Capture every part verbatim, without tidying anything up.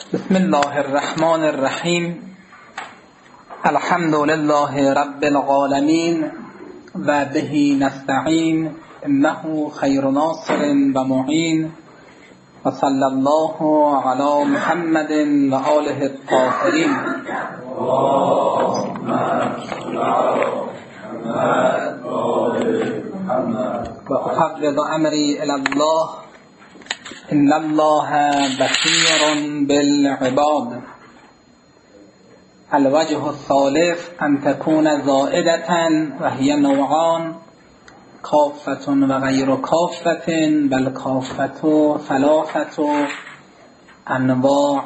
بسم الله الرحمن الرحیم. الحمد لله رب العالمین و به نستعین انه خیر ناصر و معین و صلی الله علی محمد و آله الطاهرین. و افوض امری الی الله ان الله بصیر بالعباد. الوجه الثالث ان تكون زائدة و هي نوعان، کافة و غیر کافة، بل کافة ثلاثة انواع.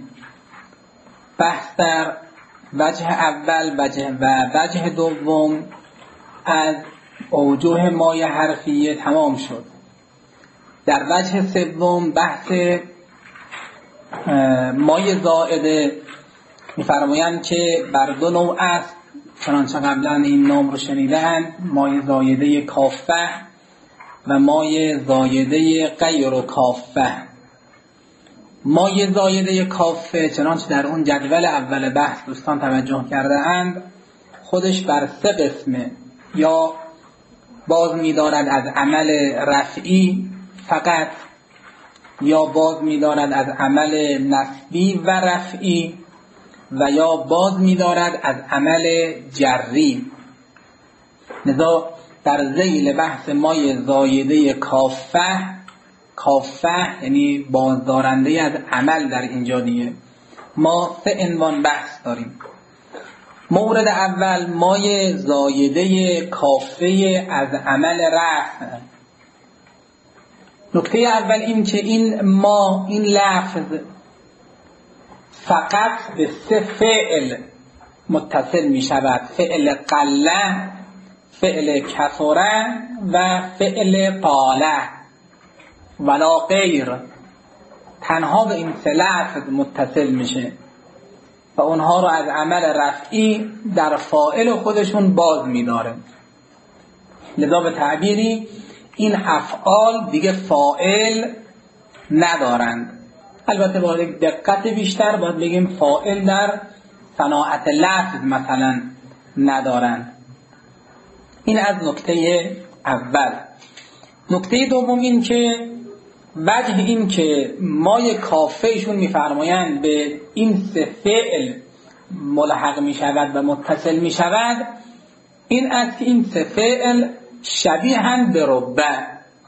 بحث در وجه اول وجه و وجه دوم از اوجه مایه حرفیه تمام شد. در وجه سوم بحث مایه زائده می‌فرمایند که بر دو نوع است، چنانچه قبلا این نام رو شنیدند: مایه زایده کافه و مایه زایده غیر کافه. مایه زایده کافه چنانچه در اون جدول اول بحث دوستان توجه کرده اند خودش بر سه قسمه، یا باز می‌دارد از عمل رفعی فقط، یا باز می‌دارد از عمل نسبی و رفعی، و یا باز می‌دارد از عمل جری. لذا در ذیل بحث مایه زایده کافه، کافه یعنی بازدارنده از عمل در اینجا دیگه، ما سه عنوان بحث داریم. مورد اول مایه زایده کافه از عمل رفع. نکته اول این که این ما این لفظ فقط به سه فعل متصل می شود: فعل قله، فعل کثره و فعل طاله، ولا غیر. تنها به این سه لفظ متصل میشه و اونها رو از عمل رفعی در فاعل خودشون باز می‌داره. لذا به تعبیری این افعال دیگه فاعل ندارند. البته با دقت بیشتر باید بگیم فاعل در صناعت لفظ مثلا ندارند. این از نکته اول. نکته دوم این که وجه این که مای کافهشون میفرمایند به این سه فعل ملحق می شود و متصل می شود این است که این سه فعل شبیهند به ربه،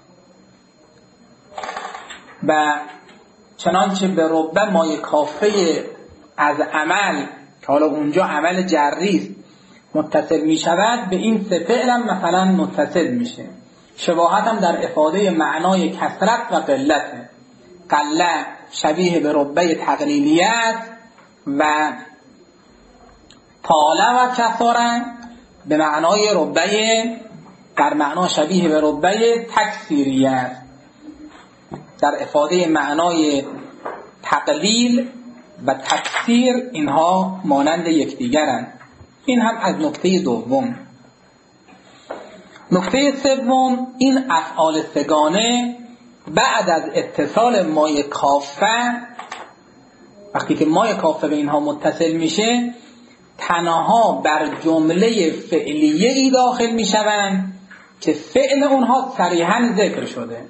و چنانچه به ربه مای کافه از عمل که حالا اونجا عمل جری است متصل می شود، به این سه فعل هم مثلا متصل میشه. شباهت هم در افاده معنای کثرت و قلت. قله شبیه به ربه تقلیلیت و طاله و کثره به معنای ربه، در معنا شبیه به ربه تکثیریت. در افاده معنای تقلیل و تکثیر اینها مانند یکدیگرند. این هم از نکته دوم. نکته سوم، این افعال سگانه بعد از اتصال مای کافه، وقتی که مای کافه به اینها متصل میشه، تنها بر جمله فعلیه ای داخل میشوند که فعل اونها صریحاً ذکر شده.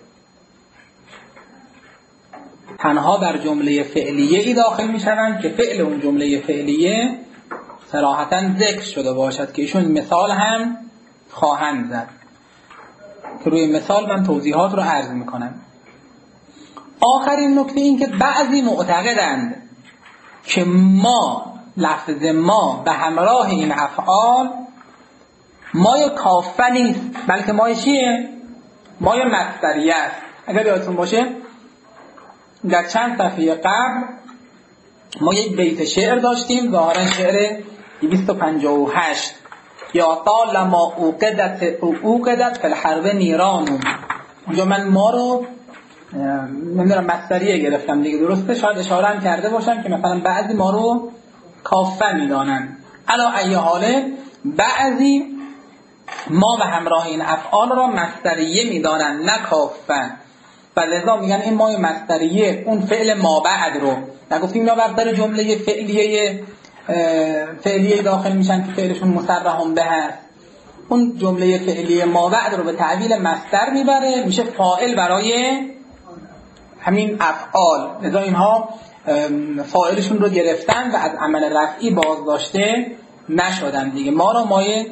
تنها بر جمله فعلیه ای داخل میشوند که فعل اون جمله فعلیه صراحتاً ذکر شده باشد، که ایشون مثال هم خواهند زد که روی مثال من توضیحات رو عرض میکنم. آخرین نکته این که بعضی معتقدند که ما، لفظ ما به همراه این افعال مای کافه نیست، بلکه مای چیه؟ مای مصدریه است. اگر یادتون باشه در چند صفحه قبل ما یک بیت شعر داشتیم، ظاهرا شعر دویست و پنجاه و هشت: یا طال ما اوقدت اوقدت فی الحرب نیران. اونجا من ما رو نمیدونم مصدریه گرفتم دیگه، درسته؟ شاید اشاره هم کرده باشم که مثلا بعضی ما رو کافه میدانن. علا ای حاله بعضی ما به همراه این افعال را مصدریه میدانن، نه کافه. و لذا میگن این مای مصدریه اون فعل ما بعد رو نگفتیم یا بر جمله فعلیه فعلیه داخل میشن که فعلشون مصرح به هست، اون جمله فعلیه ما بعد رو به تعویل مصدر میبره، میشه فاعل برای همین افعال. لذا اینها فاعلشون رو گرفتن و از عمل رفعی باز داشته نشدن دیگه، ما رو مایه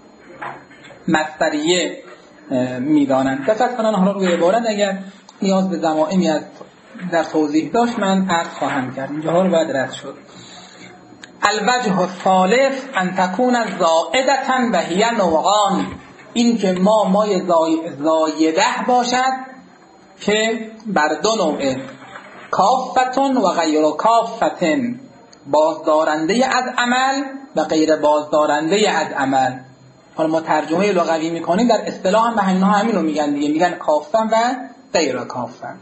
مصدریه میدانن. دقت کنن حالا روی عبارت اگر نیاز به ضمائمی از در توضیح داشت من عرض خواهم کرد، اینجاها رو باید رد شد. الوجه الثالث ان تكون زائدة و هی نوعان، این که ما مای زایده باشد که بر دو نوعه، کافتن و غیر کافتن، بازدارنده از عمل و غیر بازدارنده از عمل. حالا ما ترجمه لغوی میکنیم، در اصطلاح هم به همینها همین رو میگن دیگه، میگن کافتن و غیر کافتن.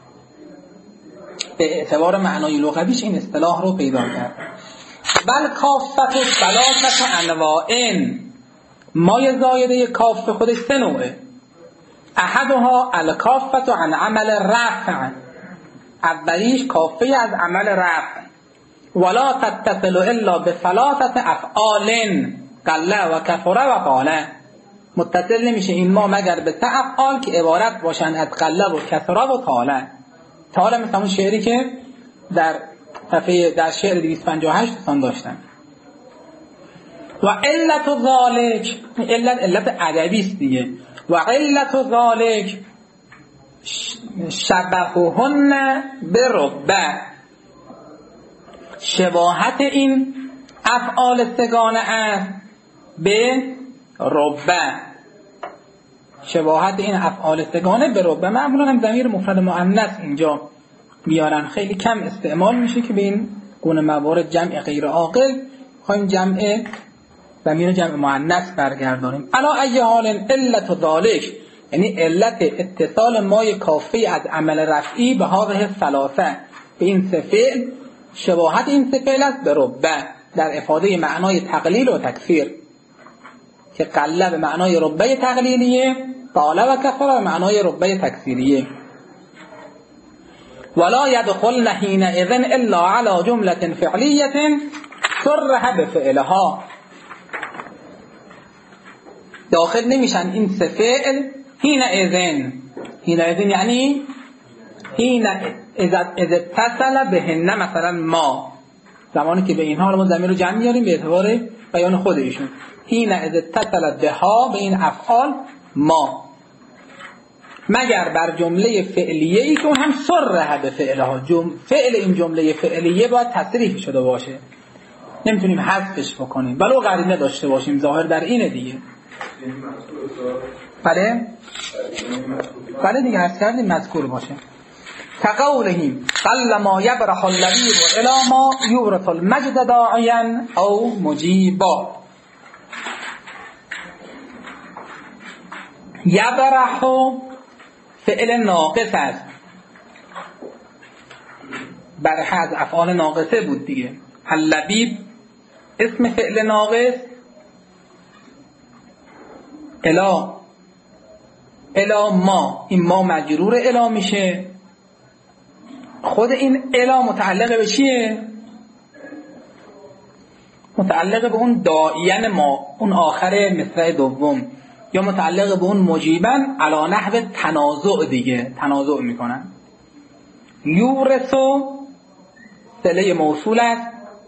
به اعتبار معنای لغویش این اصطلاح رو پیدا کرد. بل کافت و ثلاثه انواعن، مای زایده کافت خودش سه نوعه. احدها الکافت عن عمل رفع، اولیش کافه از عمل رفع. ولا تتصل الا بثلاثه افعال قل و کفر و قال، متصل نمیشه این ما مگر به سه افعال که عبارت باشن از قل و کفر و قال. تعالی مثل اون شعری که در صفحه در شعر دویست و پنجاه و هشت تان داشتن. و علت ذالک، علت علت ادبی است دیگه. و علت ذالک شبههن بربع، شباهت این افعال سگانه است به ربع، شباهت این افعال سگانه به ربع. معمولا هم ضمیر مفرد مؤنث اینجا میارن، خیلی کم استعمال میشه که به این گونه موارد جمع غیر عاقل خواهیم جمع ضمیر جمع مؤنث برگردانیم. علا ای حال علت ذالک، یعنی علت اتصال مای کافی از عمل رفعی به هذه ثلاثه، به این سه فعل، شباهت این سه فعل است به ربع در افاده معنای تقلیل و تکثیر، که قله به معنای ربع تقلیلیه، طال و کثر به معنای ربع تکثیریه. ولا يدخلن حينئذ الا على جمله فعليه صرح بفعلها، داخل نمیشن این سه فعل حينئذ. حينئذ یعنی حين اذا اتصل بهن، مثلا ما، زمانی که به اینها ما ضمیر رو جمع میاریم به اعتبار بیان خود ایشون، حين اذا اتصل بها، به این افعال ما، مگر بر جمله فعلیه ای که اون هم صرح به فعلها، جم... فعل این جمله فعلیه باید تصریح شده باشه، نمیتونیم حذفش بکنیم ولو قرینه داشته باشیم، ظاهر در اینه دیگه. بله بله دیگه حذف کردیم مذکور باشه. كقولهم قل ما يبرح اللبيب الى ما يورث المجد داعيا او مجيبا. يبرح فعل ناقص است، برح از افعال ناقصه بود دیگه. اللبیب اسم فعل ناقص، الا الا ما، این ما مجرور الا میشه. خود این الا متعلق به چیه؟ متعلق به اون داعین ما، اون آخر مصرع دوم، یا متعلق به اون مجیبن علی نحو تنازع دیگه، تنازع میکنن. یورثو صله موصول است،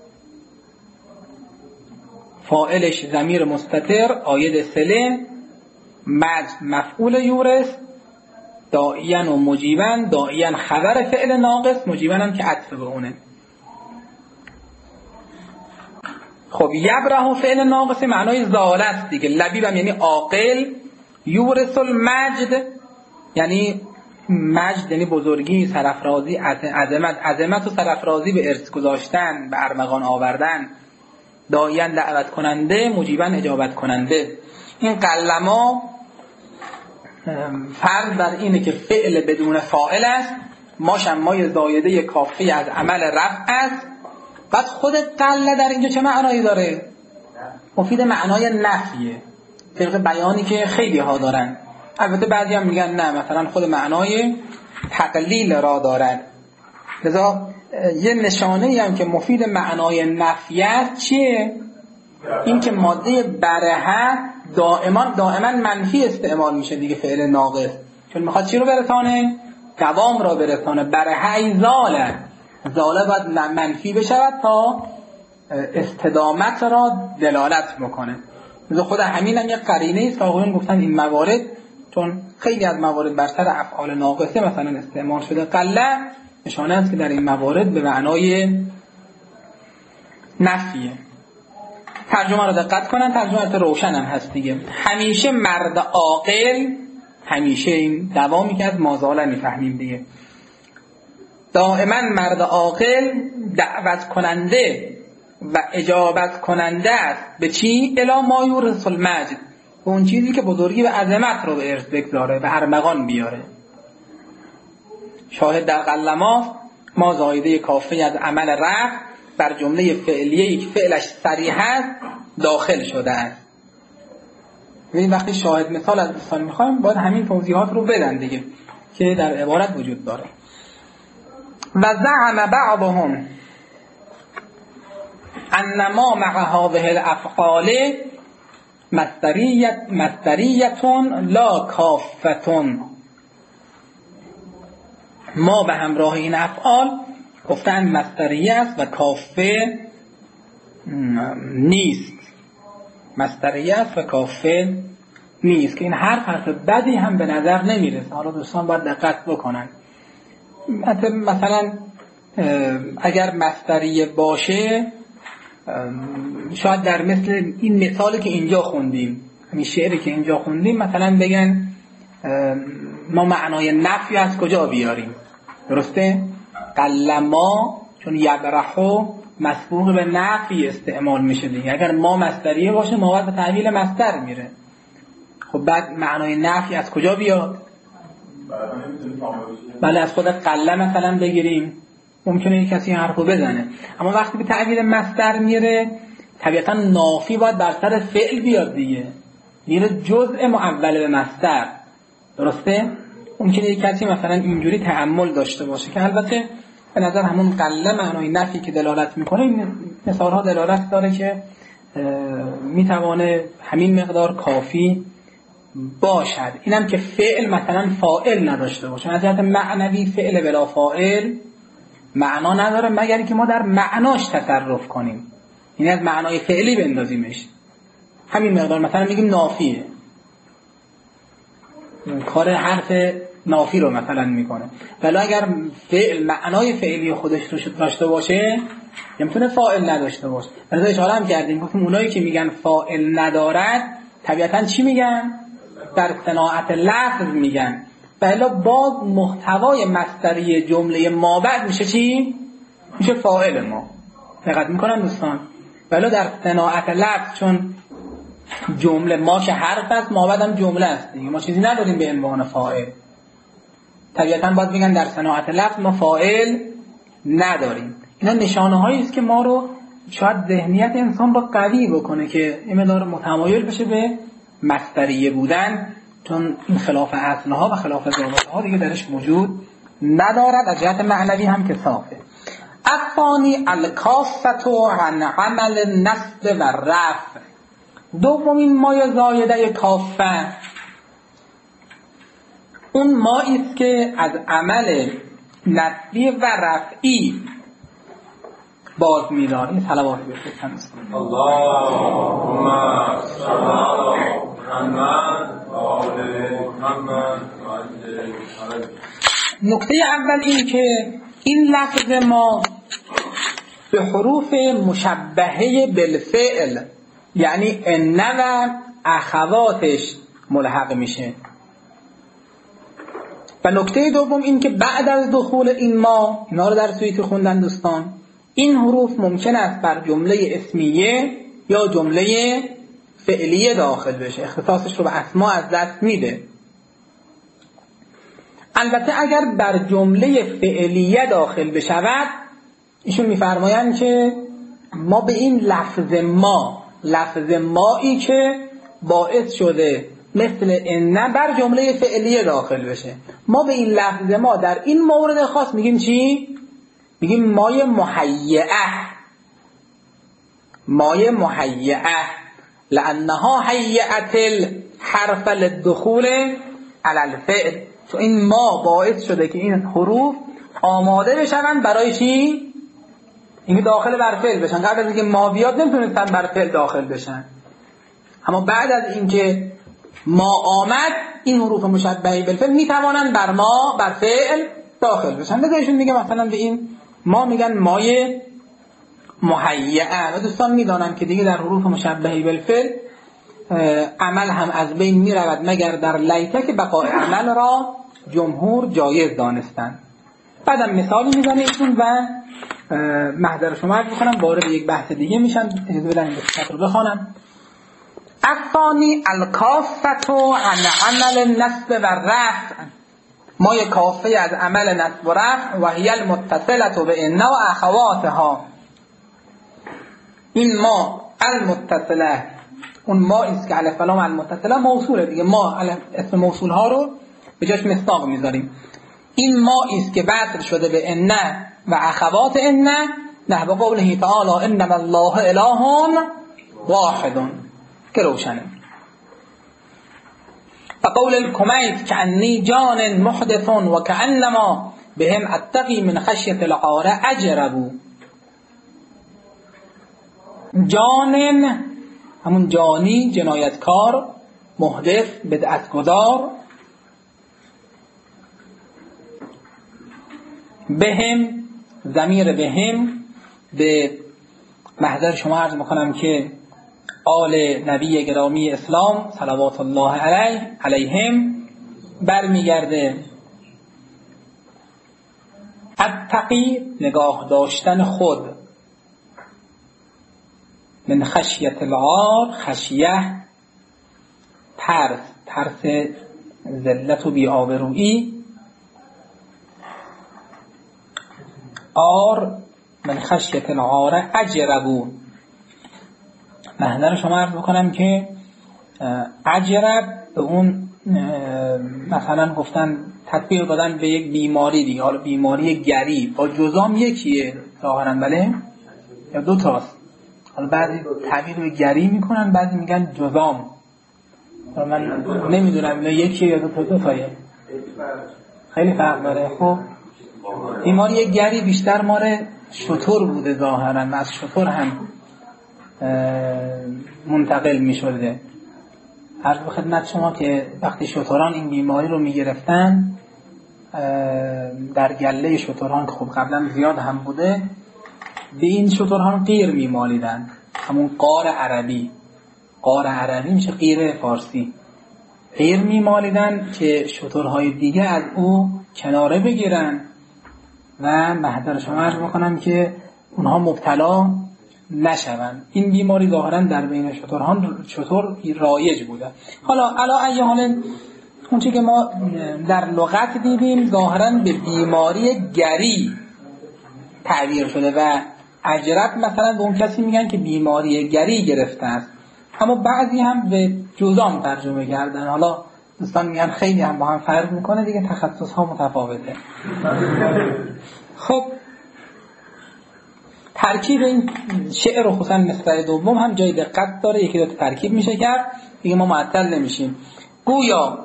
فاعلش ضمیر مستتر عاید صله، مج مفعول یورث، داعین و مجیبن، داعین خبر فعل ناقص، مجیبن هم که عطف به اونه. خب یبره فعل ناقص معنای زال است دیگه. لبیب هم یعنی عاقل. یورث المجد یعنی مجد یعنی بزرگی، سرافرازی، عظمت، عظمت و سرافرازی به ارث گذاشتن، به ارمغان آوردن. داعین دعوت کننده، مجیبن اجابت کننده. این قلما فرض بر اینه که فعل بدون فاعل است، ماشم مای زایده کافی از عمل رفع است. بعد خود قله در اینجا چه معنایی داره؟ مفید معنای نفیه، طبق بیانی که خیلی ها دارن. البته بعضی هم میگن نه، مثلا خود معنای تقلیل را دارد. لذا یه نشانه هم که مفید معنای نفی است چیه؟ این که ماده برهه دائما دائما منفی استعمال میشه دیگه، فعل ناقص، چون میخواد چی رو برسانه؟ دوام را برسانه. برهه ای زاله، زاله باید منفی بشود تا استدامت را دلالت بکنه. مثل خود همین هم یک قرینه است که آقایون گفتن این موارد، چون خیلی از موارد بر سر افعال ناقصه مثلا استعمال شده، قله نشانه است که در این موارد به معنای نفیه. ترجمه رو دقت کنن، ترجمه روشن هم هست دیگه. همیشه مرد عاقل، همیشه این دوامی که از مازاله میفهمیم دیگه، دائما مرد عاقل دعوت کننده و اجابت کننده است به چی؟ الی ما یورث المجد، به اون چیزی که بزرگی و عظمت رو به ارث بگذاره، به ارمغان بیاره. شاهد در قلما ما زایده کافه از عمل رفع بر جمله فعلیه که فعلش صریح است داخل شده است. ببین وقتی شاهد مثال از دوستان میخوایم باید همین توضیحات رو بدن دیگه که در عبارت وجود داره. و زعم بعضهم انما مع هذه الافعال مصدریت مصدریتون لا کافتون، ما به همراه این افعال گفتن مصدریه است و کافه نیست. مصدریه است و کافه نیست که این هر حرف بدی هم به نظر نمیرسه. حالا دوستان باید دقت بکنن. مثلا اگر مصدریه باشه شاید در مثل این مثالی که اینجا خوندیم، همین شعری که اینجا خوندیم، مثلا بگن ما معنای نفی از کجا بیاریم؟ درسته؟ قلما چون یبرحو مسبوق به نفی استعمال میشه دیگه. اگر ما مصدریه باشه ما باید به تعویل مصدر میره. خب بعد معنای نفی از کجا بیاد؟ بله از خود قله مثلا بگیریم، ممکنه یک کسی حرفو بزنه، اما وقتی به تعویل مصدر میره طبیعتا نافی باید بر سر فعل بیاد دیگه، میره جزء معول به مصدر. درسته؟ ممکنه یک کسی مثلا اینجوری تأمل داشته باشه که البته به نظر همون قله معنای نفی که دلالت میکنه، این مثال ها دلالت داره که میتوانه همین مقدار کافی باشد. اینم که فعل مثلا فاعل نداشته باشه، از جهت معنوی فعل بلا فاعل معنا نداره مگر اینکه ما در معناش تصرف کنیم، یعنی از معنای فعلی بندازیمش. همین مقدار مثلا میگیم نافیه، کار حرف نافی رو مثلا میکنه، ولی اگر فعل معنای فعلی خودش رو داشته باشه نمیتونه فاعل نداشته باشه. مثلا اشاره هم کردیم گفتیم اونایی که میگن فاعل ندارد طبیعتا چی میگن؟ در صناعت لفظ میگن. بلا باز محتوای مصدری جمله ما بعد میشه چی؟ میشه فاعل ما. دقت میکنن دوستان؟ بلا در صناعت لفظ چون جمله ما که حرف است ما بعد هم جمله است دیگه، ما چیزی نداریم به عنوان فاعل. طبیعتا باید میگن در صناعت لفظ ما فاعل نداریم. اینا نشانه هایی است که ما رو شاید ذهنیت انسان رو قوی بکنه که این مقدار متمایل بشه به مصدریه بودن، چون این خلاف اصلها و خلاف ضابطها دیگه درش وجود ندارد. از جهت معنوی هم که صافه. الثانی الکافة عن عمل نصب و رفع. دومین مایه زایده کافه اون مایی است که از عمل نصبی و رفعی باز می‌دارد. این صلواتی بفرستن اللهم صل علی محمد و آل محمد. نکته اول این که این لفظ ما به حروف مشبهه بالفعل یعنی ان و اخواتش ملحق میشه. و نکته دوم این که بعد از دخول این ما، اینا رو در سویتی خوندن دوستان، این حروف ممکن است بر جمله اسمیه یا جمله فعلیه داخل بشه، اختصاصش رو به اسما از دست میده. البته اگر بر جمله فعلیه داخل بشود ایشون میفرمایند که ما به این لفظ ما، لفظ مایی که باعث شده مثل ان بر جمله فعلیه داخل بشه. ما به این لفظ ما در این مورد خاص میگیم چی؟ میگیم مایه مهیئه، مایه مهیئه، لانها هیئت الحرف للدخول علی الفعل. تو این ما باعث شده که این حروف آماده بشن برای چی؟ اینکه داخل بر فعل بشن. قبل از اینکه ما بیاد نمیتونستن بر فعل داخل بشن، اما بعد از اینکه ما آمد این حروف مشبهه بالفعل میتوانن بر ما بر فعل داخل بشن. بذارشون میگه مثلا به این ما میگن مایه مهیئه و دوستان میدانن که دیگه در حروف مشبهه بالفعل عمل هم از بین میرود مگر در لیته که بقای عمل را جمهور جایز دانستن. بعدم مثالی میزنه ایشون و محضر شما عرض بکنم وارد یک بحث دیگه میشن. اجازه بدن این بحث رو بخوانم. الثانی الکافة عن عمل النصب و رفع. ما یک کافه از عمل نصب و رفع و هی المتصلة بان و اخواتها. این ما المتصله، اون ما است که الف لام المتصله موصوله دیگه، ما اسم موصول ها رو به جاش مصداق میذاریم. این ما است که وصل شده به ان و اخوات ان، نحو قوله تعالی انما الله اله واحد که روشنه. و قول الکمیت کانی جان محدث و کانما بهم اتقی من خشیة العار اجربوا. جان همون جانی، جنایتکار، محدث، بدعتگذار. بهم، ضمیر بهم به محضر شما عرض میکنم که آل نبی گرامی اسلام صلوات الله علیه علیهم برمیگرده. اتقی نگاه داشتن خود، من خشیت العار، خشیه ترس، ترس ذلت و بی‌آبرویی. آر من خشیت العار اجربو. محضر شما عرض بکنم که اجرب به اون مثلا گفتن تطبیق دادن به یک بیماری دیگه، حالا بیماری گری با جزام یکیه ظاهرا، بله یا دو تاست. حالا بعضی تعبیر به گری میکنن، بعضی میگن جزام. من نمیدونم یا یکیه یا دو تا دو تایه، خیلی فرق داره. خب بیماری گری بیشتر مال شتر بوده ظاهرا و از شتر هم منتقل می شده. عرض به خدمت شما که وقتی شتران این بیماری رو می گرفتن در گله شتران که خب قبلا زیاد هم بوده، به این شتران قیر می مالیدن. همون قار عربی، قار عربی میشه قیر فارسی. قیر می مالیدن که شترهای دیگه از او کناره بگیرن و محضر شما عرض بکنم که اونها مبتلا نشوند. این بیماری ظاهرا در بین شتران شتر رایج بوده. حالا علا ای حال اون چیزی که ما در لغت دیدیم ظاهرا به بیماری گری تعبیر شده و اجرب مثلا به اون کسی میگن که بیماری گری گرفته است، اما بعضی هم به جزام ترجمه کردن. حالا دوستان میگن خیلی هم با هم فرق میکنه دیگه، تخصص ها متفاوته. خب ترکیب این شعر و خصوصا مصرع دوم هم جای دقت داره، یکی دو تا ترکیب میشه کرد دیگه ما معطل نمیشیم. گویا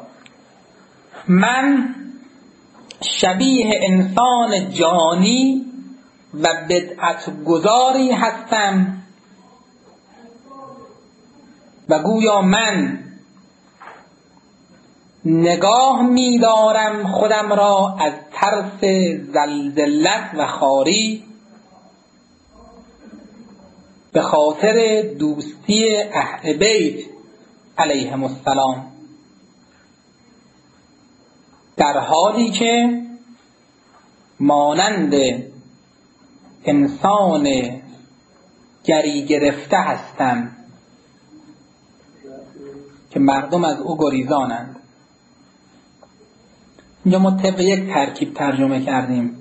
من شبیه انسان جانی و بدعت گذاری هستم و گویا من نگاه می‌دارم خودم را از ترس زلزلت و خواری به خاطر دوستی اهل بیت علیهم السلام، در حالی که مانند انسان گری گرفته هستم که مردم از او گریزانند. اینجا ما طبق یک ترکیب ترجمه کردیم.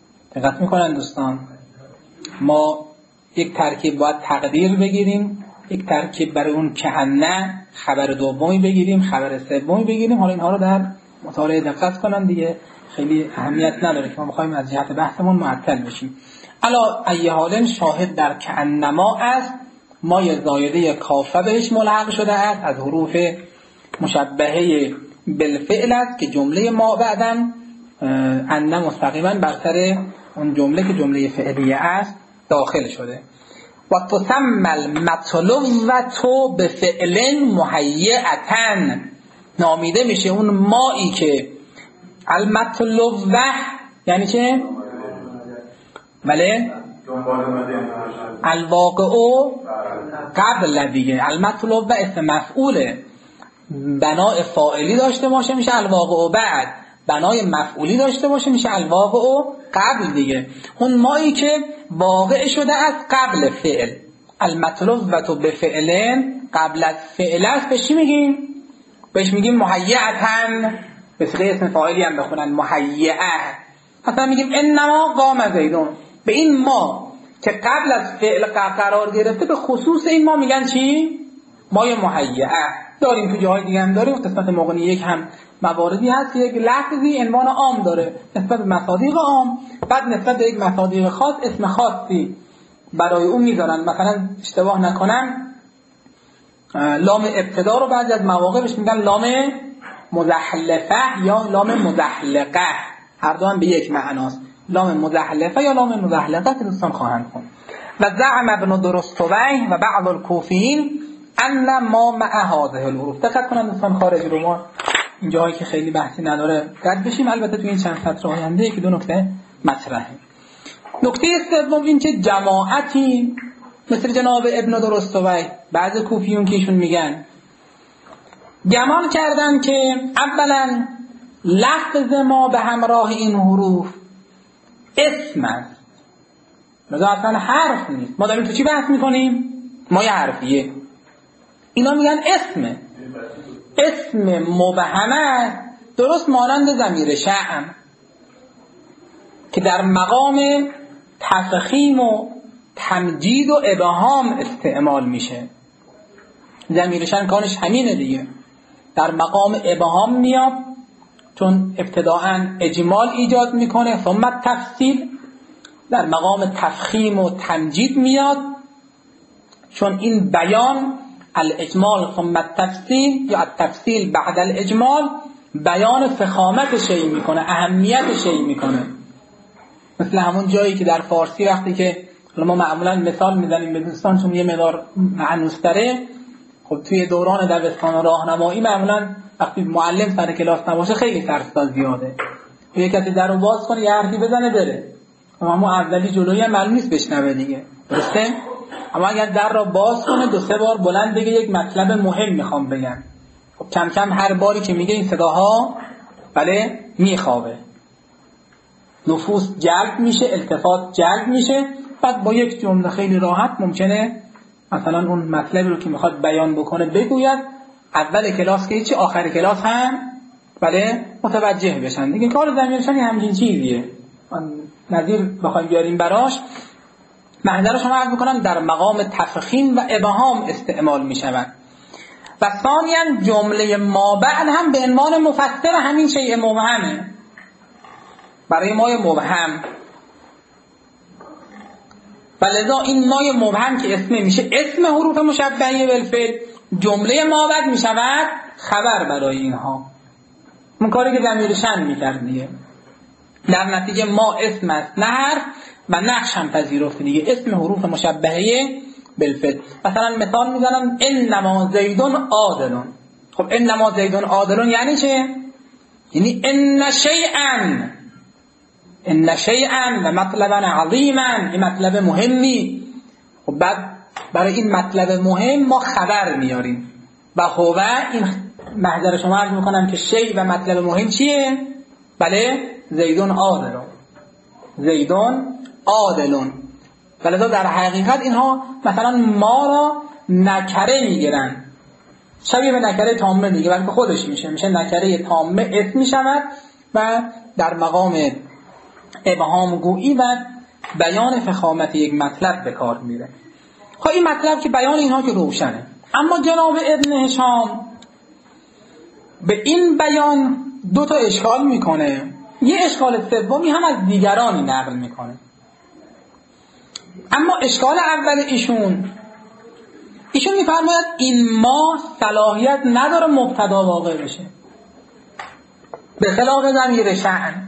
دقت میکنن دوستان؟ ما یک ترکیب باید تقدیر بگیریم، یک ترکیب برای اون کأنه خبر دومی بگیریم، خبر سومی بگیریم. حالا اینها رو در مطالعه دقت کنن دیگه، خیلی اهمیت نداره که ما بخوایم از جهت بحثمون معطل بشیم. الا ای حال شاهد در کأنما است، ما یه زایده کافه بهش ملحق شده است، از حروف مشبهه بالفعل است که جمله ما بعدن ان مستقیما بر سر اون جمله که جمله فعلیه است داخل شده. و تسمى المطلوبة بفعل مهیئة، نامیده میشه اون مایی که المطلوبة یعنی چه؟ بله الواقع قبل دیگه. المطلوبة اسم مفعوله، بنای فاعلی داشته باشه میشه الواقع بعد، بنای مفعولی داشته باشه میشه الواقع قبل دیگه. اون مایی که واقع شده از قبل فعل. المطلوبة بفعل قبل از فعل است بهش چی میگیم؟ بهش میگیم مهیئة. به صيغه اسم فاعلی هم بخونن مهیئه. مثلا میگیم انما قام زیدون، به این ما که قبل از فعل قرار گرفته به خصوص این ما میگن چی؟ مای مهیئه. داریم تو جاهای دیگه هم داریم، قسمت مغنی یک هم مواردی هست که یک لفظی عنوان عام داره نسبت به مصادیق عام، بعد نسبت به یک مصادیق خاص اسم خاصی برای اون میذارن. مثلا اشتباه نکنم لام ابتدا رو بعضی از مواقع بهش میگن لام مزحلفه یا لام مزحلقه، هر دو هم به یک معناست، لام مزحلفه یا لام مزحلقه که دوستان خواهند خوند. و زعم ابن درستوی و بعض الکوفیین ان ما مع هذه الحروف. دقت کنن دوستان خارج رو ما این جایی که خیلی بحثی نداره رد بشیم، البته تو این چند سطر آینده که دو نکته مطرحه. نکته سوم این که جماعتی مثل جناب ابن درستوی بعض کوفیون که ایشون میگن گمان کردن که اولا لفظ ما به همراه این حروف اسم است، لذا اصلا حرف نیست. ما داریم تو چی بحث میکنیم؟ ما یه حرفیه، اینا میگن اسمه. اسم مبهمه درست مانند ضمیر شأن که در مقام تفخیم و تمجید و ابهام استعمال میشه. ضمیر شأن کانش همینه دیگه، در مقام ابهام میاد چون ابتداءً اجمال ایجاد میکنه، ثم تفصیل در مقام تفخیم و تمجید میاد چون این بیان الاجمال ثم التفصیل یا التفصیل بعد الاجمال بیان فخامت شیء میکنه، اهمیت شیء میکنه. مثل همون جایی که در فارسی وقتی که ما معمولا مثال میزنیم به دوستان چون یه مقدار معنوس‌تره، خب توی دوران دبستان و راهنمایی معمولا وقتی معلم سر کلاس نباشه خیلی سرصدا زیاده، یه کسی درو باز کنه یه حرفی بزنه بره، اما اولی جلویی هم معلوم نیست بشنوه دیگه، درسته؟ اما اگر در را باز کنه دو سه بار بلند بگه یک مطلب مهم میخوام بگم، خب کم کم هر باری که میگه این صداها بله میخوابه، نفوس جلب میشه، التفات جلب میشه، بعد با یک جمله خیلی راحت ممکنه مثلا اون مطلبی رو که میخواد بیان بکنه بگوید، اول کلاس که چی آخر کلاس هم بله متوجه بشن دیگه. کار ضمیرشان همین چیزیه، نظیر بخوایم بیاریم براش محضر شما عرض میکنم در مقام تفخیم و ابهام استعمال میشوند. و ثانیاً جمله ما بعد هم به عنوان مفسر همین شیء مبهمه، برای مای مبهم، و لذا این مای مبهم که اسم میشه اسم حروف مشبهه بالفعل، جمله ما بعد میشود خبر برای اینها. اون کاری که ضمیر شأن میکرد دیگه، در نتیجه ما اسم است نه حرف و نقش هم پذیرفته دیگه، اسم حروف مشبهه بالفعل. مثلا مثال میزنم انما زیدون عادلون. خب انما زیدون عادلون یعنی چه؟ یعنی ان شیئا، ان شیئا و مطلبا عظیما، این مطلب مهمی. خب بعد برای این مطلب مهم ما خبر میاریم و هو این محضر شما عرض میکنم که شیء و مطلب مهم چیه؟ بله زیدون عادلون، زیدون عادلون. ولذا در حقیقت اینها مثلا ما را نکره میگیرن، شبیه به نکره تامه دیگه، بلکه خودش میشه میشه نکره تامه اسم میشود و در مقام ابهام گویی و بیان فخامت یک مطلب به کار میره. خب این مطلب که بیان اینها که روشنه. اما جناب ابن هشام به این بیان دو تا اشکال میکنه، یه اشکال سومی هم از دیگرانی نقل میکنه. اما اشکال اول ایشون ایشون میفرماید این ما صلاحیت نداره مبتدا واقع بشه، به خلاف ضمیر شأن.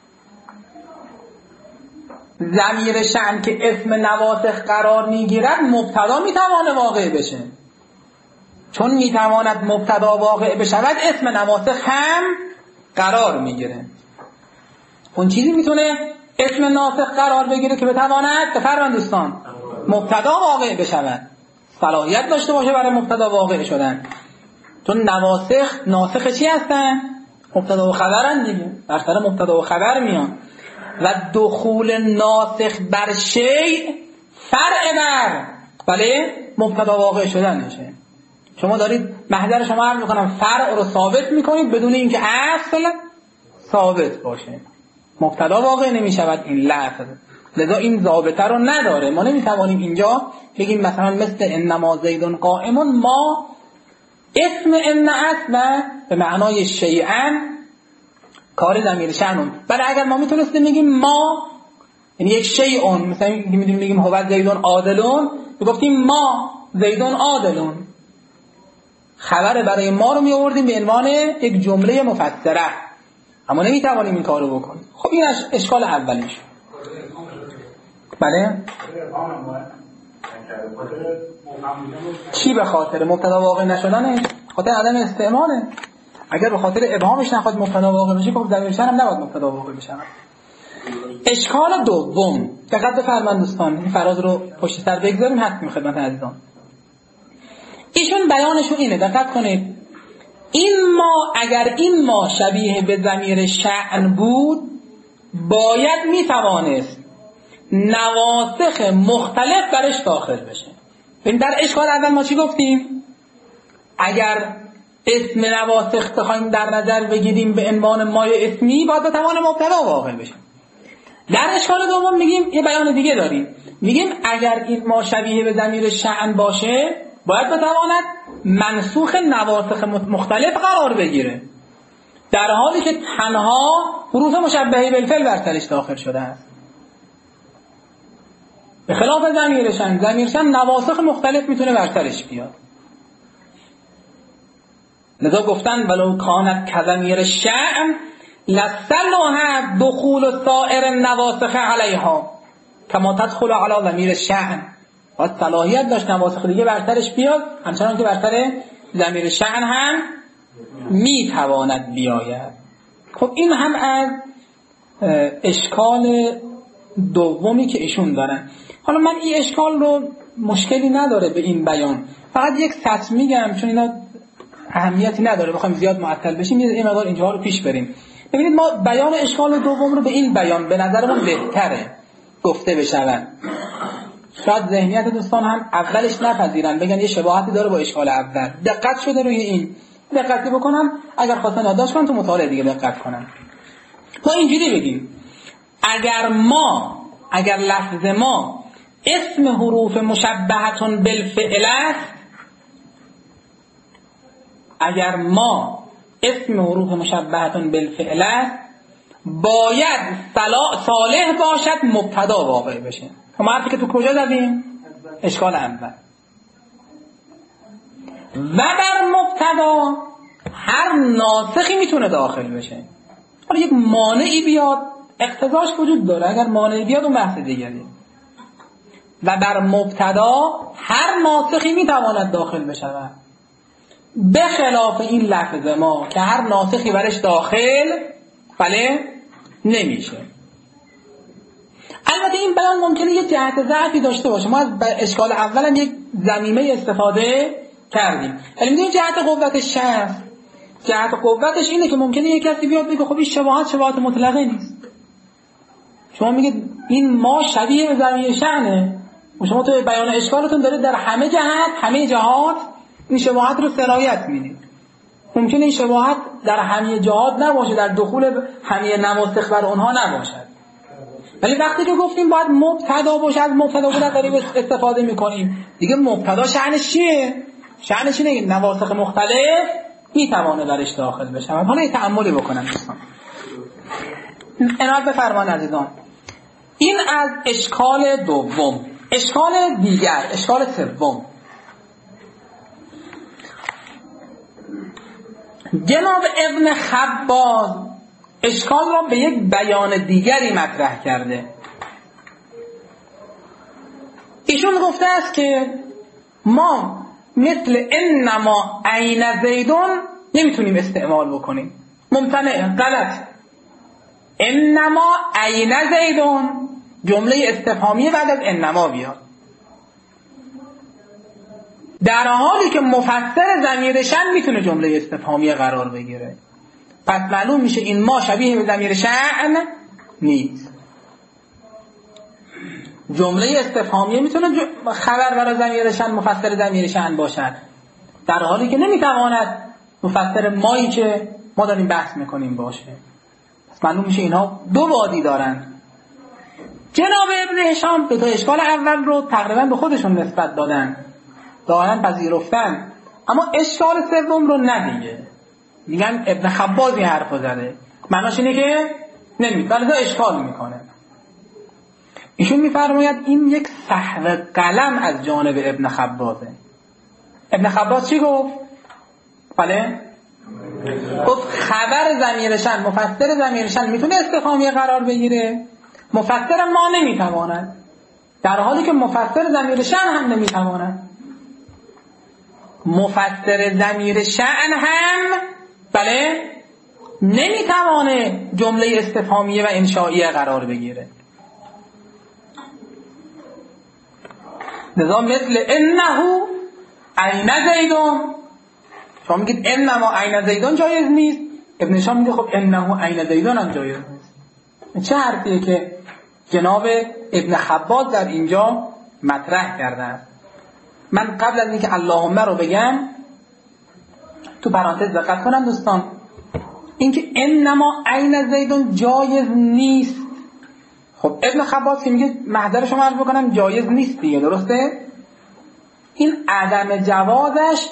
ضمیر شأن که اسم نواسخ قرار میگیرد مبتدا میتوانه واقع بشه، چون میتواند مبتدا واقع بشود اسم نواسخ هم قرار میگیره. اون چیزی میتونه اسم ناسخ قرار بگیره که بتواند بفرمایید دوستان مبتدا واقع بشود، صلاحیت داشته باشه برای مبتدا واقع شدن. چون نواسخ ناسخ چی هستن؟ مبتدا و خبرن دیگه، بر سر مبتدا و خبر میان. و دخول ناسخ بر شیء فرع بر بله مبتدا واقع شدن میشه. شما دارید محضر شما عرض میکنم فرع رو ثابت میکنید بدون اینکه اصل ثابت باشه، مبتدا واقع نمیشود این لفظ. لذا این ضابطه رو نداره. ما نمیتوانیم اینجا بگیم مثلا مثل انما زیدون قائمون ما اسم ان اصلا به معنای شیئا کار ضمیر شأنون. ولی اگر ما میتونستیم بگیم ما یعنی یک شیئون، مثلا میتونیم بگیم هو زیدون عادلون، بگفتیم ما زیدون عادلون، خبر برای ما رو می آوردیم به عنوان یک جمله مفسره، اما نمیتوانیم این کارو بکنیم. خب این اشکال اولیش. بله چی به خاطر مبتدا واقع نشدنش؟ خاطر عدم استعماله. اگر به خاطر ابهامش نخواد مبتدا واقع بشه خب ضمیر شأن هم نباید مبتدا واقع بشه. اشکال دوم، دقت بفرمایید دوستان، این فراز رو پشت سر بگذاریم حتمی خدمت عزیزان. ایشون بیانشون اینه، دقت کنید، این ما اگر این ما شبیه به ضمیر شأن بود باید میتوانست نواسخ مختلف برش داخل بشه. ببین در اشکال اول ما چی گفتیم؟ اگر اسم نواسخ بخوایم در نظر بگیریم به عنوان مای اسمی باید بتوانه مبتدا واقع بشه. در اشکال دوم میگیم یه بیان دیگه داریم، میگیم اگر این ما شبیه به ضمیر شأن باشه باید بتواند منسوخ نواسخ مختلف قرار بگیره، در حالی که تنها حروف مشبهه بالفعل بر سرش داخل شده است. به خلاف ضمیر شأن، ضمیر شأن نواسخ مختلف میتونه بر سرش بیاد. لذا گفتن ولو کانت کضمیر شأن لصلح دخول سائر النواسخ علیها کما تدخل علی ضمیر شأن. باید صلاحیت داشت نواسخ دیگه بر سرش بیاد همچنان که بر سر ضمیر شأن هم میتواند بیاید. خب این هم از اشکال دومی که ایشون دارن. حالا من این اشکال رو مشکلی نداره به این بیان، فقط یک سطر میگم چون اینا اهمیتی نداره بخوایم زیاد معطل بشیم، یه مقدار اینجا رو پیش بریم. ببینید ما بیان اشکال دوم رو به این بیان به نظرمون بهتره گفته بشود. شاید ذهنیت دوستان هم اولش نپذیرن، بگن یه شباهتی داره با اشکال اول. دقت شده روی این، دقتی بکنم اگر خواستن یادداشت کنن تو مطالعه دیگه دقت کنن. ما اینجوری بگیم اگر ما اگر لفظ ما اسم حروف مشبهتون بالفعل است، اگر ما اسم حروف مشبهتون بالفعل است باید صالح باشد مبتدا واقع بشه. ما حرفی که تو کجا زدیم؟ اشکال اول. و بر مبتدا هر ناسخی میتونه داخل بشه. حالا یک مانعی بیاد اقتضاش وجود داره، اگر مانعی بیاد اون بحث دیگری. و بر مبتدا هر ناسخی میتواند داخل بشه، به خلاف این لفظ ما که هر ناسخی برش داخل بله نمیشه. البته این بیان ممکنه یه جهت ضعفی داشته باشه. ما از اشکال اول هم یک ضمیمه استفاده کردیم، ولی میدونیم جهت قوتش هست. جهت قوتش اینه که ممکنه یک کسی بیاد بگه خب این شباهت شباهت مطلقه نیست. شما میگید این ما شبیه به ضمیر شأنه و شما تو بیان اشکالتون داره در همه جهت همه جهات این شباهت رو سرایت میدید. ممکنه این شباهت در همه جهات نباشه، در دخول همه نواسخ بر اونها نباشد. ولی وقتی که گفتیم باید مبتدا باشه، از مبتدا بودن داریم استفاده میکنیم دیگه. مبتدا شأنش چیه؟ شأنش اینه نواسخ مختلف میتوانه درش داخل بشه. حالا یه تأملی بکنم دوستان، عنایت بفرمایید عزیزان. این از اشکال دوم. اشکال دیگر، اشکال سوم، جناب ابن خباز اشکال را به یک بیان دیگری مطرح کرده. ایشون گفته است که ما مثل انما عین زیدون نمیتونیم استعمال بکنیم، ممتنع، غلط. انما عین زیدون جمله استفهامی بعد از انما بیاد، در حالی که مفسر ضمیر شأن میتونه جمله استفهامی قرار بگیره. پس معلوم میشه این ما شبیه به ضمیر شأن نیست. جمله استفهامی میتونه خبر برای ضمیر شأن، مفسر ضمیر شأن باشد، در حالی که نمیتواند مفسر مایی که ما داریم بحث میکنیم باشه. پس معلوم میشه اینها دو بادی دارن. جناب ابن هشام دو تا اشکال اول رو تقریبا به خودشون نسبت دادن، دارن پذیرفتن، اما اشکال سوم رو ندیگه. میگن ابن خباز این حرفو زده، معناش اینه که نمی‌دونه، ولی اشکال میکنه. ایشون میفرماید این یک سهو قلم از جانب ابن خبازه. ابن خباز چی گفت؟ بله؟ گفت خبر ضمیر شأن، مفسر ضمیر شأن میتونه استفهامی قرار بگیره، مفسر ما نمیتواند، در حالی که مفسر ضمیر شأن هم نمیتواند. مفسر ضمیر شأن هم بله نمیتوانه جمله استفهامیه و انشائیه قرار بگیره. لذا مثل انه عین زیدون، شما میگید انما عین زیدون جایز نیست، ابن هشام میگه خب انه عین زیدون هم جایز نیست. چه حرفیه که جناب ابن خباز در اینجا مطرح کردن؟ من قبل از اینکه اللهم رو بگم تو پرانتز دقت کنم دوستان، اینکه انما عین زیدون جایز نیست. خب ابن خباز که میگه محضر شما عرض بکنم جایز نیست دیگه، درسته؟ این عدم جوازش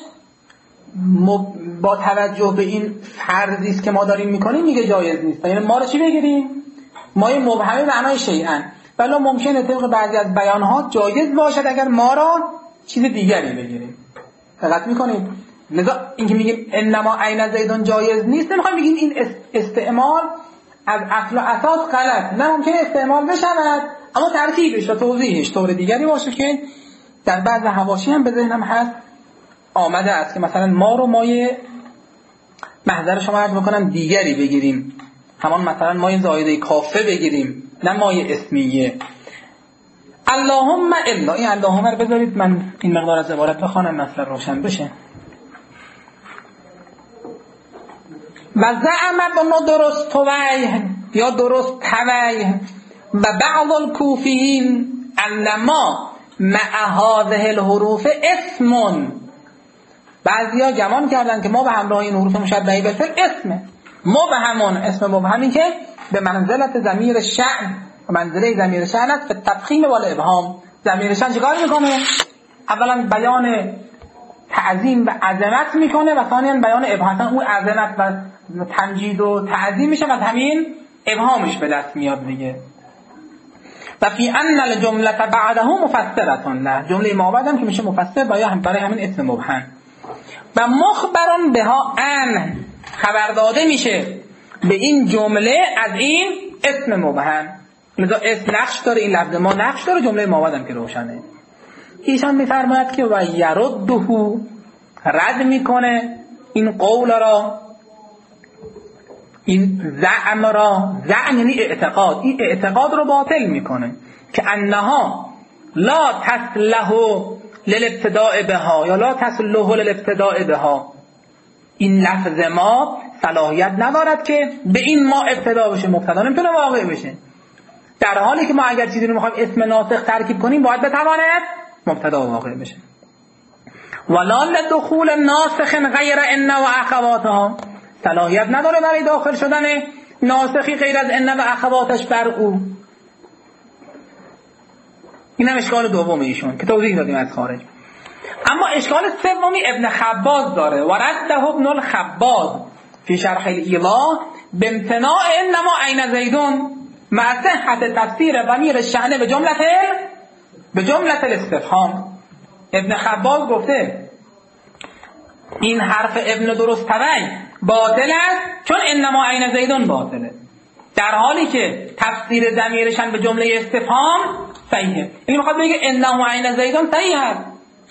با توجه به این فرضی است که ما داریم میکنیم میگه جایز نیست. یعنی ما رو چی بگیریم؟ ما یه مبهمه معنای شیئا، ولی ممکنه طبق بعضی از بیانات جایز باشد اگر ما را چیز دیگری بگیریم. دقت میکنید؟ لذا اینکه میگیم انما عین زیدون جایز نیست، نمیخوایم بگیم این استعمال از اصل و اساس غلط، نه ممکنه استعمال بشود اما ترتیبش و توضیحش طور دیگری باشه که در بعض حواشی هم به ذهنم هست آمده است که مثلا ما رو مایه محضر شما عرض بکنم دیگری بگیریم، همان مثلا مایه زائده کافه بگیریم نه مایه اسمیه. اللهم الا، این اللهم رو بذارید من این مقدار از عبارت بخوانم مثلا روشن بشه. و زعم ابن درست تویه یا درست تویه و بعض الکوفیین انما مع هذه الحروف اسم، بعضی ها گمان کردن که ما به همراه این حروف مشبهه بالفعل اسمه مبهمون، اسم مبهمی که به منزلت ضمیر شأن و منزله ضمیر شأن است، به تفخیم و الابهام. ضمیر شأن چیکار میکنه؟ اولا بیان تعظیم و عظمت میکنه و ثانیا بیان ابهام. اون عظمت و تمجید و تعظیم میشه و همین ابهامش به دست میاد دیگه. و فی ان الجمله بعده مفسره له، جمله ما بعدم که میشه مفسر برای همین اسم مبهم. و مخبرون بها ان، خبر داده میشه به این جمله از این اسم مبهم. لذا اسم نقش داره، این لفظ ما نقش داره، جمله ما بعدم که روشنه. ایشان میفرماید که و یرده، رد میکنه این قول را، این زعم را، زعم یعنی اعتقاد، این اعتقاد رو باطل میکنه که انها لا تصلح للابتداء بها یا لا تصلح للابتداء بها، این لفظ ما صلاحیت ندارد که به این ما ابتدا بشه، مبتدا نمیتونه واقع بشه، در حالی که ما اگر چیزی رو میخوایم اسم ناسخ ترکیب کنیم باید بتواند مبتدا واقع بشه. ولا لدخول ناسخ غیر ان و اخواتها، صلاحیت نداره برای داخل شدن ناسخی غیر از ان و اخواتش بر او. اینم اشکال دوم ایشون که توضیح دادیم از خارج. اما اشکال سومی ابن خباز داره و رده ابن الخباز فی شرح الایضاح بامتناع انما عین زیدون مع صحت تفسیر ضمیر الشأن به جمله به جمله الاستفهام. ابن خباز گفته این حرف ابن درستوی باطل است چون انما عین زیدون باطله، در حالی که تفسیر ضمیرشان به جمله استفهام صحیحه. این میخواد بگه انما عین زیدون صحیح است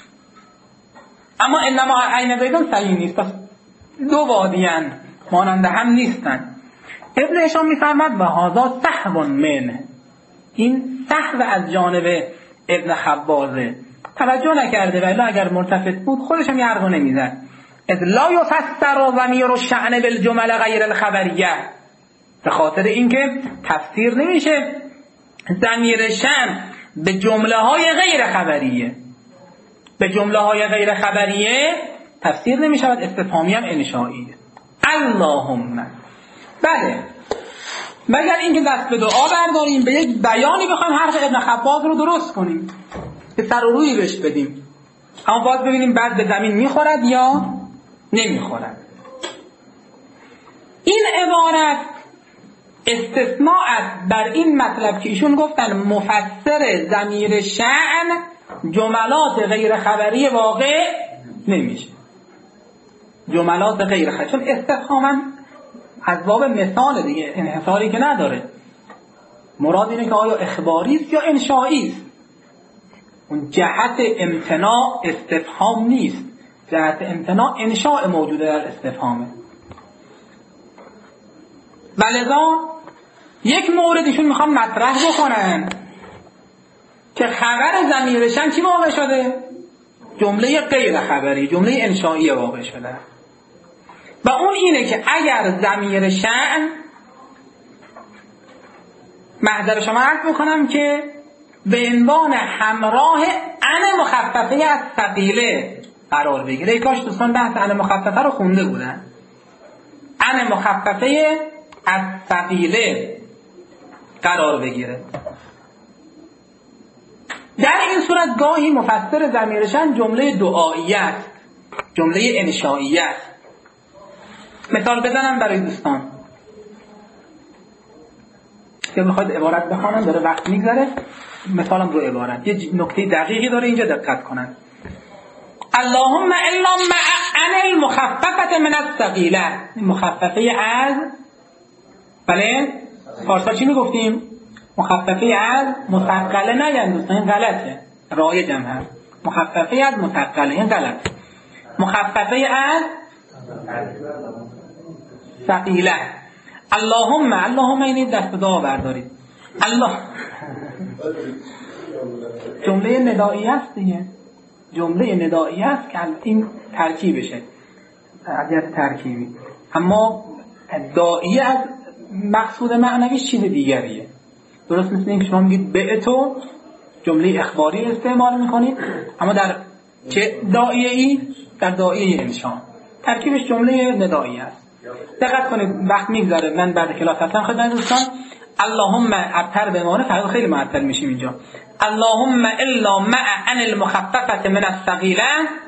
اما انما عین زیدون صحیح نیست، پس دو وادیان مانند هم نیستن. ابن هشام میفرماد و هذا سهو منه، این سهو از جانب ابن خبازه، توجه نکرده، ولی اگر مرتفع بود خودش هم یه حرفو نمیزد. اذ لا یفسر ضمیر الشأن بالجمل غیر الخبریه، به خاطر اینکه تفسیر نمیشه ضمیر شأن به جمله های غیر خبریه، به جمله های غیر خبریه تفسیر نمیشود، استفهامی هم انشائیه. اللهم بله، مگر اینکه دست به دعا برداریم به یک بیانی بخوایم حرف ابن خباز رو درست کنیم که سر و روی بهش بدیم، اما باز ببینیم بعد به زمین میخورد یا نمیخورد. این عبارت استثناء است بر این مطلب که ایشون گفتن مفسر ضمیر شأن جملات غیر خبری واقع نمیشه، جملات غیر خبری، چون استفهاما از باب مثال دیگه، انحصاری که نداره. مراد اینه که آیا اخباری است یا انشایی است. اون جهت امتناع استفهام نیست، جهت امتناع انشاء موجوده در استفهامه. ولذا یک موردشون میخوان مطرح بکنن که خبر ضمیرشن چی واقع شده؟ جمله غیر خبری، جمله انشایی واقع شده، و اون اینه که اگر ضمیر شأن، محضر شما عرض میکنم که به عنوان همراه ان مخففه از ثقیله قرار بگیره. ای کاش دوستان بحث ان مخففه رو خونده بودن. ان مخففه از ثقیله قرار بگیره. در این صورت گاهی مفسر ضمیر شأن جمله دعایی است، جمله انشایی است. مثال بزنم برای دوستان که میخواید عبارت بخوانم، داره وقت میگذره، مثالم رو عبارت یه نکته دقیقی داره اینجا، دقت کنن. اللهم الا مع ان المخففه من الثقیله، مخففه از، بله پارسال چی میگفتیم؟ مخففه از مثقله نگن دوستان، این غلطه، رایج هم هست. مخففه از مثقله، این غلطه. مخففه از ثقیله. اللهم، اللهم این دست دعا بردارید. الله جمله ندایی است دیگه، جمله ندایی است که این ترکیبشه، عدیت ترکیبی. اما داعیه از مقصود معنوی چیز دیگریه. درست مثل این که شما میگید به تو جمله اخباری استعمال میکنید، اما در چه داعیه ای؟ در داعیه انشاء، ترکیبش جمله ندایی است. دقت کنید، وقت میگذره، من بعد کلاس هستم خدمت دوستان. اللهم ابتر به معنی فردا خیلی معطل میشیم اینجا. اللهم الا مع ان المخففه من الثقیله،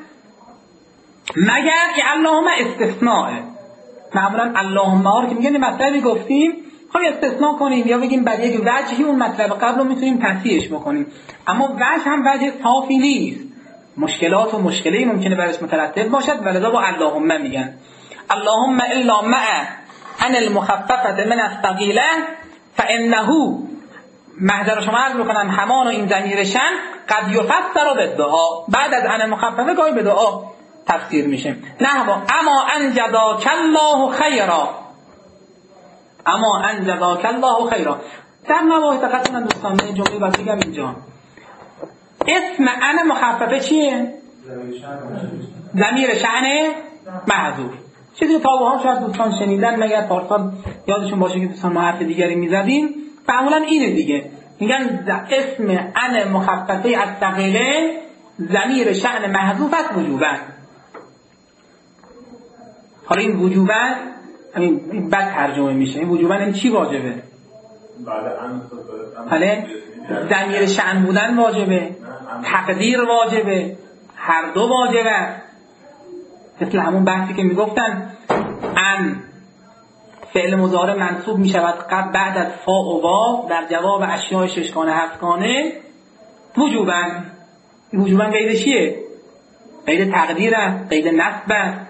مگر که اللهم استثناء. معمولا اللهم ها رو که میگن مطلبی گفتیم خواهی استثناء کنیم یا بگیم بر یک وجهی اون مطلب قبل رو میتونیم تصحیحش بکنیم، اما وجه هم وجه صافی نیست، مشکلات و مشکلی ممکنه برش مترتب باشد، ولذا با اللهم میگن. اللهم الا مع ان المخففه من الثقیله فانه، محضر شما عرض میکنم همان و این ضمیر شأن قد یفسر بالدعا، بعد از ان مخففه گاهی به دعا تفسیر میشه. نه اما ان جزاک الله خیرا، اما ان جزاک الله خیرا. در مباحث دقت کنن دوستان، من جمله باید بگم اینجا. اسم ان مخففه چیه؟ ضمیر شأن محذوف. چیزی تا با هم شاید دوستان شنیدن، مگر پارسال یادشون باشه که دوستان ما حرف دیگری میزدیم، معمولا اینه دیگه، میگن اسم ان مخففه از ثقیله ضمیر شأن محذوف است وجوبا. حالا این وجوبا این بد ترجمه میشه. این وجوبا این چی واجبه؟ بله ان بله ضمیر شأن بودن واجبه، تقدیر واجبه، هر دو واجبه. مثل همون بحثی که میگفتن ان فعل مضارع منصوب میشود قبل بعد از فا و واو در جواب اشیاء ششگانه هفتگانه وجوباً. وجوباً قید چیه؟ قید تقدیر است، قید نصب است.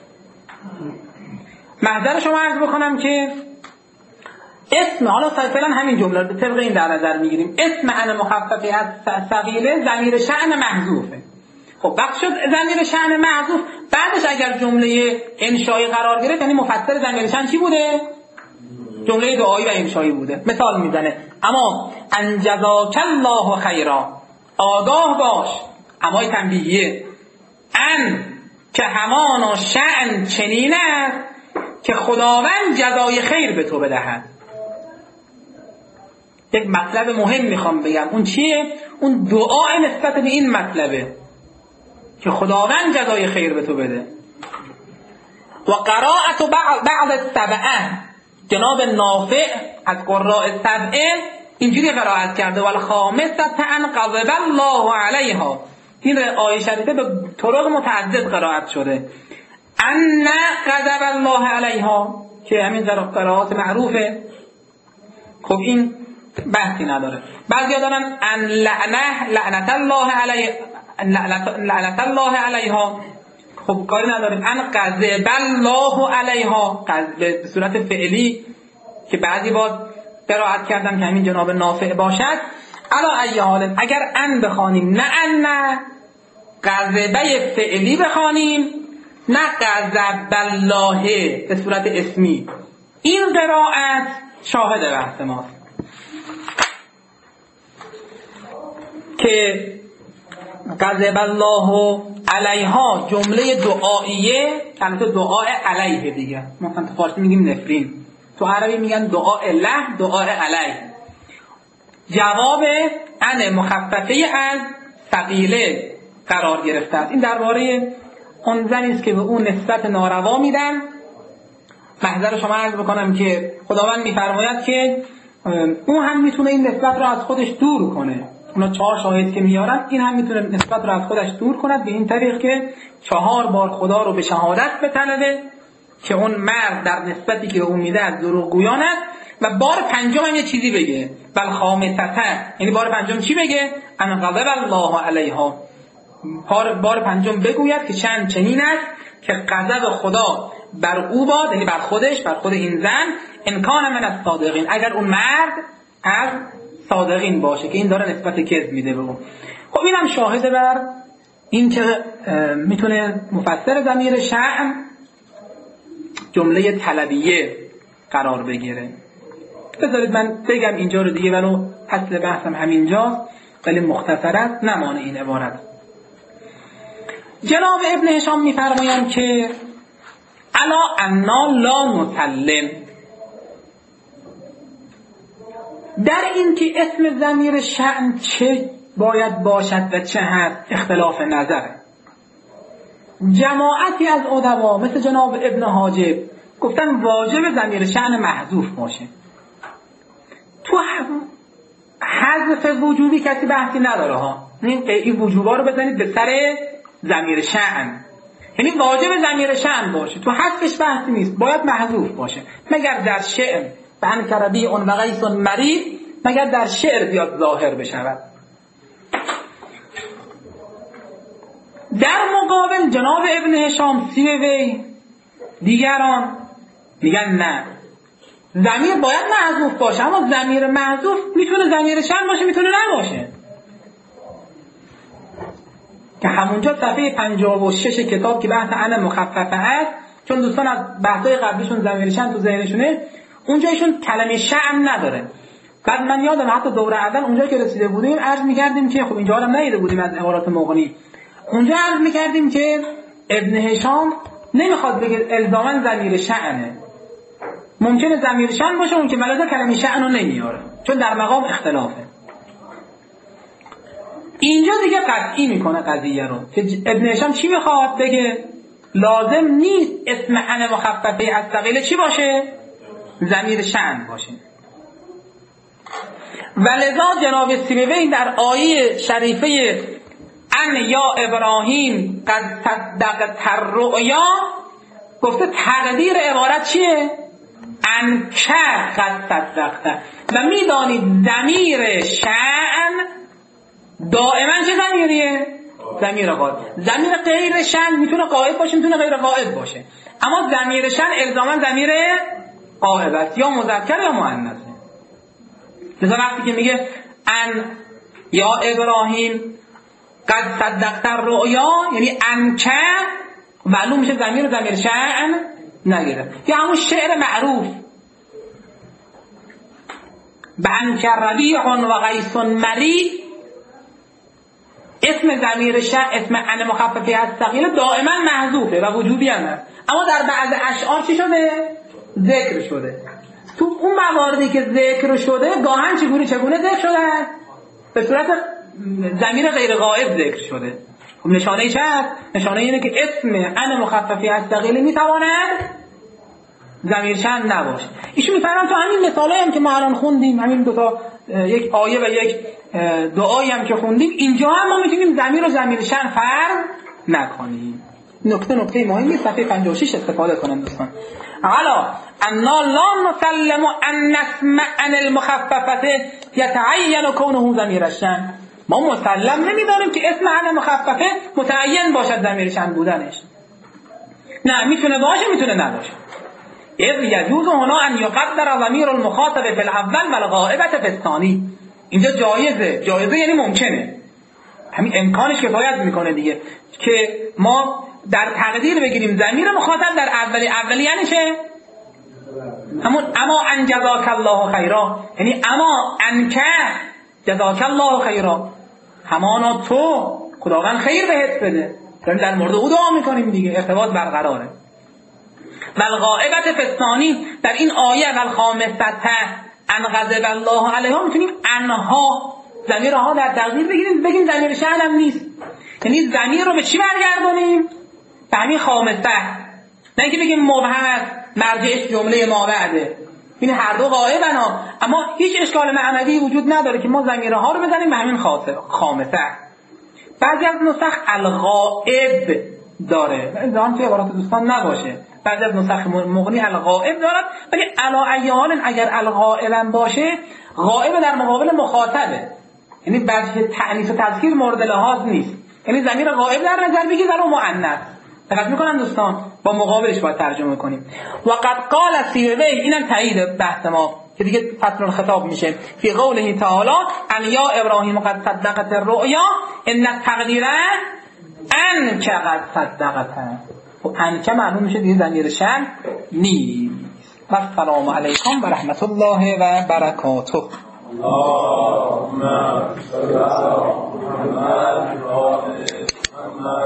محضر شما عرض بکنم که اسم، حالا فعلا همین جمله رو به طبق این در نظر میگیریم، اسم ان مخففه از ثقیله ضمیر شأن محذوفه. خب وقت شد ضمیر شأن محذوف، بعدش اگر جمله انشایی قرار گرفت یعنی مفسر ضمیر شأن چی بوده؟ جمله دعایی و انشایی بوده. مثال میزنه اما ان جزاک الله خیرا، آگاه باش، امای تنبیهیه، ان که همانا شأن چنین است که خداوند جزای خیر به تو بدهد. یک مطلب مهم میخوام بگم، اون چیه؟ اون دعای نسبت به این مطلبه که خداوند جزای خیر به تو بده. و قرائت بعض السبعه، جناب نافع از قراء سبعه اینجوری قرائت کرده ولی خامسه ان غضب الله علیها. این آیه شریفه به طرق متعدد قرائت شده. ان غضب الله علیها که همین قرائات معروفه. خب این بحثی نداره. بعضیا دارن ان لعنه لعنت الله علیها، لعنت الله علیها. خب کاری نداریم. ان غضب الله علیها به صورت فعلی که بعضی با قرائت کردن که همین جناب نافع باشد. علا ای حال اگر ان بخوانیم نه ان، غضبه فعلی بخوانیم نه غضب الله به صورت اسمی، این قرائت شاهد بحث ماست که غضب الله علیها جمله دعاییه، البته دعاء علیه دیگه، ما تو فارسی میگیم نفرین، تو عربی میگن دعاء له، دعاء علیه. جواب ان مخففه از ثقیله قرار گرفته است. این درباره اون زنی است که به اون نسبت ناروا میدن. محضر شما عرض بکنم که خداوند میفرماید که اون هم میتونه این نسبت رو از خودش دور کنه. اونا چهار شاهد که میارن، این هم میتونه نسبت رو از خودش دور کند به این طریق که چهار بار خدا رو به شهادت بطلبه که اون مرد در نسبتی که اون میده از دروغگویان است و بار پنجم هم یه چیزی بگه، بل خامسته، یعنی بار پنجم چی بگه؟ ان غضب الله علیها. بار پنجم بگوید که شأن چنین است که غضب خدا بر او باد، یعنی بر خودش، بر خود این زن، ان کان من الصادقین، اگر اون مرد از صادقین باشه که این داره نسبت کذب میده به اون. خب اینم شاهد بر این که میتونه مفسر ضمیر شأن جمله طلبیه قرار بگیره. بذارید من بگم اینجا رو دیگه، ولو اصل بحثم همینجاست ولی مختصر است، نمانه این عبارت. جناب ابن هشام میفرمایند که الا انا لا نسلم، در این که اسم ضمیر شأن چه باید باشد و چه هست اختلاف نظره. جماعتی از ادبا مثل جناب ابن حاجب گفتن واجب ضمیر شأن محذوف باشه. تو حذف وجوبی کسی بحثی نداره ها، این وجوبا رو بزنید به سر ضمیر شأن، یعنی واجب ضمیر شأن باشه، تو حذفش بحثی نیست، باید محذوف باشه. مگر در شعر بن کربی اون و غیث مرید، مگر در شعر بیاد ظاهر بشود. در مقابل جناب ابن هشام سیبوی دیگران میگن نه، ضمیر باید محذوف باشه، اما ضمیر محذوف میتونه ضمیر شأن باشه میتونه نباشه، که همونجا صفحه پنجاه و شش کتاب که بحث ان مخففه است، چون دوستان از بحث‌های قبلیشون ضمیر شأن تو ذهنشونه، اونجا ایشون کلمه شأن نداره. بعد من یادم حتی دوره اول اونجا که رسیده بودیم عرض می‌کردیم که خب اینجا هم ندیده بودیم از عبارات مغنی، اونجا عرض می‌کردیم که ابن هشام نمیخواد بگه الزاما ضمیر شأنه، ممکنه ضمیر شأن باشه اون که ملازم کلمه شأن رو نمیاره چون در مقام اختلافه. اینجا دیگه قطعی میکنه قضیه رو که ابن هشام چی میخواد بگه؟ لازم نیست اسم ان مخففه از ثقیله چی باشه؟ ضمیر شأن باشه. ولذا جناب سیبوی در آیه شریفه ان یا ابراهیم قد صدقت الرؤیا گفته تقدیر عبارت چیه؟ ان که قد صدقت. و میدانید ضمیر شأن دائما چه ضمیریه؟ ضمیر غائب. ضمیر غیر شأن میتونه غائب باشه میتونه غیر غائب باشه، اما ضمیر شأن الزاما ضمیر غائب است، یا مذکر یا مؤنث. مثلا وقتی که میگه ان یا ابراهیم قد صدقت الرؤیا یعنی ان که معلوم میشه ضمیر و ضمیر شأن نگیره. یا همون شعر معروف بان که ربیع و قیس مری، اسم ضمیر شأن اسم ان مخففه از ثقیل دائما محذوفه و وجوبی هم هست، اما در بعض اشعار چی شده؟ ذکر شده. تو اون مواردی که ذکر شده گاهن چگونه چگونه ذکر شده؟ به صورت ضمیر غیر غائب ذکر شده. خب نشانه چه است؟ نشانه اینه که اسم ان مخففه از ثقیل میتواند ضمیر شأن نباشه. ایشون میفرمان تو همین مثالایی هم که ما الان خوندیم، همین دو تا یک آیه و یک دعایی هم که خوندیم، اینجا هم ما میتونیم ضمیر و ضمیر شأن فرق نکنیم. نکته نکته مهمی صفحه پنجاه و شش استفاده کنن دوستان. حالا انا لا نسلم ان نسمع ان المخففه يتعين كونه ضمیر الشأن، ما مسلم نمیداریم که اسم ان مخففه متعین باشد ضمیر شأن بودنش. نه میتونه باشه میتونه نباشه. اذ يجوز هنا ان يقدر ضمیر المخاطب في الاول والغائبه في الثاني. اینجا جایزه، جایزه یعنی ممکنه، همین امکانش کفایت میکنه دیگه که ما در تقدیر بگیریم ضمیر مخاطب در اولی اولی یعنی چه؟ همون اما ان جزاک الله خیرا، یعنی اما ان که جزاک الله خیرا، همانا تو خداوند خیر بهت بده، داریم در مورد او دعا میکنیم دیگه، ارتباط برقراره. والغائبت فستانی در این آیه والخامسته ان غضب الله علیها میتونیم انها ضمیرها در تقدیر بگیریم بگیم ضمیر شأن هم نیست، یعنی ضمیر رو به چی برگردونیم؟ به همین خامسه، نه اینکه بگیم مبهم است مرجعش جمله ما بعده. این هر دو غائبن ها، اما هیچ اشکال معنوی وجود نداره که ما ضمیرها رو بزنیم به همین خامسه. بعضی از نسخ الغائب داره، این توی عبارات دوستان نباشه، بعضی از نسخ مغنی الغائب دارد، ولی علا ایال اگر الغائب باشه غائب در مقابل مخاطبه، یعنی وجه تأنیث و تذکیر مورد لحاظ نیست، یعنی ضمیر غائب در نظر بگیر در اون مؤنث. دقت میکنن دوستان؟ با مقابلش باید ترجمه کنیم. و قد قال سیبوی، اینم تایید بحث ما که دیگه فصل الخطاب میشه، فی قوله تعالی ان یا ابراهیم قد صدقت الرؤیا ان التقدیر ان که قد صدقت. و ان که معلوم میشه دیگه ضمیر شأن نیست. و السلام علیکم و رحمت الله و برکاته. اللهم صل